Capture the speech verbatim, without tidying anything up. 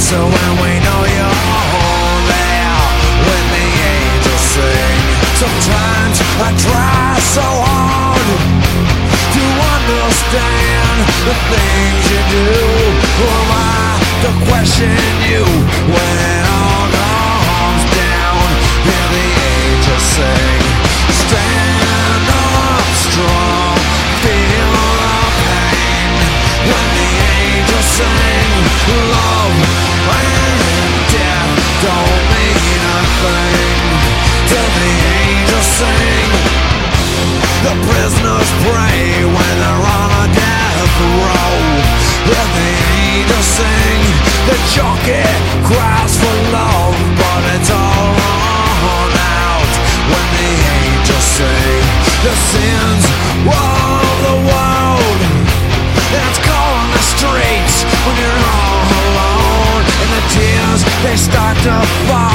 So when we know you're there, when the angels sing, sometimes I try so hard to understand the things you do. Who am I to question you when it all comes down? Hear the angels sing, stand up strong, feel the pain. When the angels sing, love and death don't mean a thing till the angels sing. The prisoners pray when they're on a death row. When the angels sing, the junkie cries for love, but it's all run out. When the angels sing, the sins of the world, it's cold on the streets when you're all alone, and the tears they start to fall.